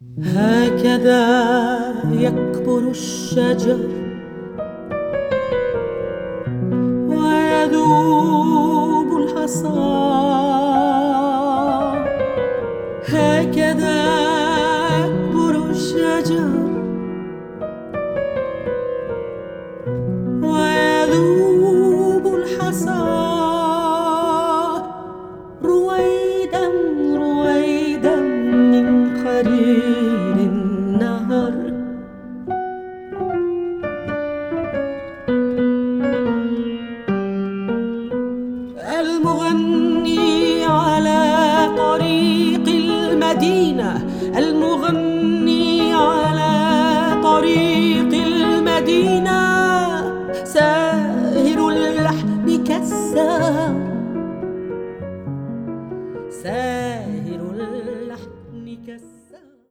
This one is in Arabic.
هكذا يكبر الشجر ويذوب الحصى، هكذا يكبر الشجر ويذوب الحصى، رويدا رويدا من قرير النهر. المغني على طريق المدينة، المغني على طريق المدينة، ساهر اللحن كالساهر.